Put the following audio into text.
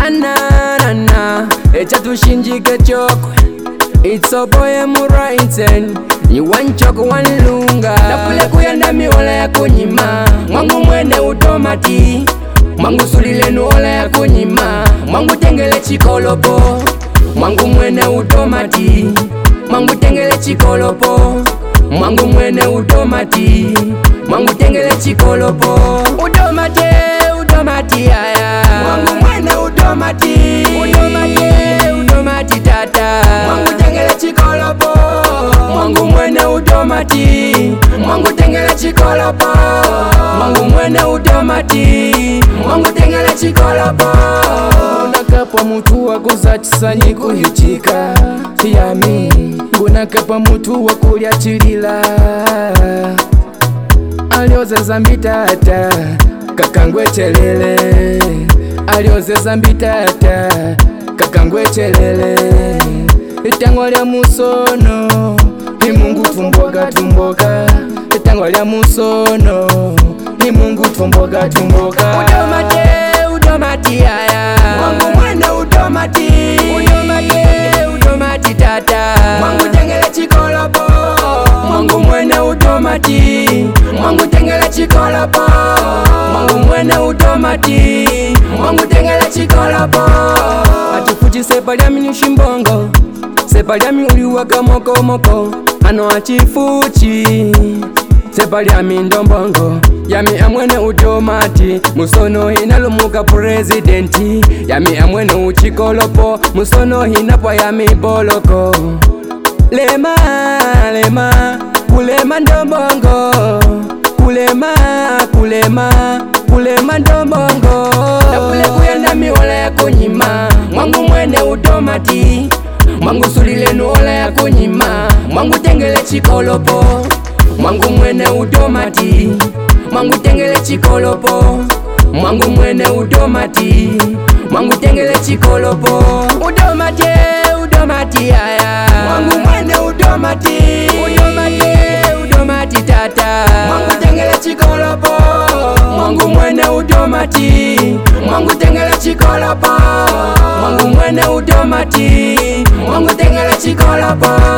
na echa tushinjike chokwe. It's a boy muraiten ni wanchoko wanlunga napule kuyanda miwala ya kunyima mwangu mwene utomati mwangu sulile nuola ya kunyima mwangu tengele chikolopo mwangu mwene utomati mwangu tengele chikolopo mwangu mwene utomati mwangu tengele chikolopo utomati aya mwangu mwene utomati utomati tata mwangu tengele chikolopo mwangu mwene utomati mwangu tengele chikolopo mwangu mwene utomati mwangu tengele chikolopo unakapa mutu waguza chisanyi kuhichika yami unakapa mutu wakulya chilila aliozeza mbitata kakangwetelele aliozeza mbitata kakangwetelele itangwa lya musono imungu tumboka itangwa lya musono imungu tumboka utomati aya mwangu mwene utomati tata mwangu tengele chikolopo mwangu mwene utomati mwangu tengele chikolopo mwangu mwene utomati mwangu tengele chikolopo atufuchi sepa lya minishimbongo sepa lya miuliwaka mokomoko ano achifuchi sepa lya mindombongo yami amwene utomati musono hinalumuka presidenti yami amwene uchikolopo musono hinapwa yami boloko lema kulema ndombongo kulema ndombongo napule kuyanda miwala ya kunyima mwangu mwene utomati mwangu sulile nuola ya kunyima mwangu tengele chikolopo mwangu mwene utomati mwangu tengele chikolopo mwangu mwene utomati mwangu tengele chikolopo utomati aya mwangu mwene utomati tata mwangu tengele chikolopo mwangu mwene utomati mwangu tengele chikolopo mwangu mwene utomati mwangu tengele chikolopo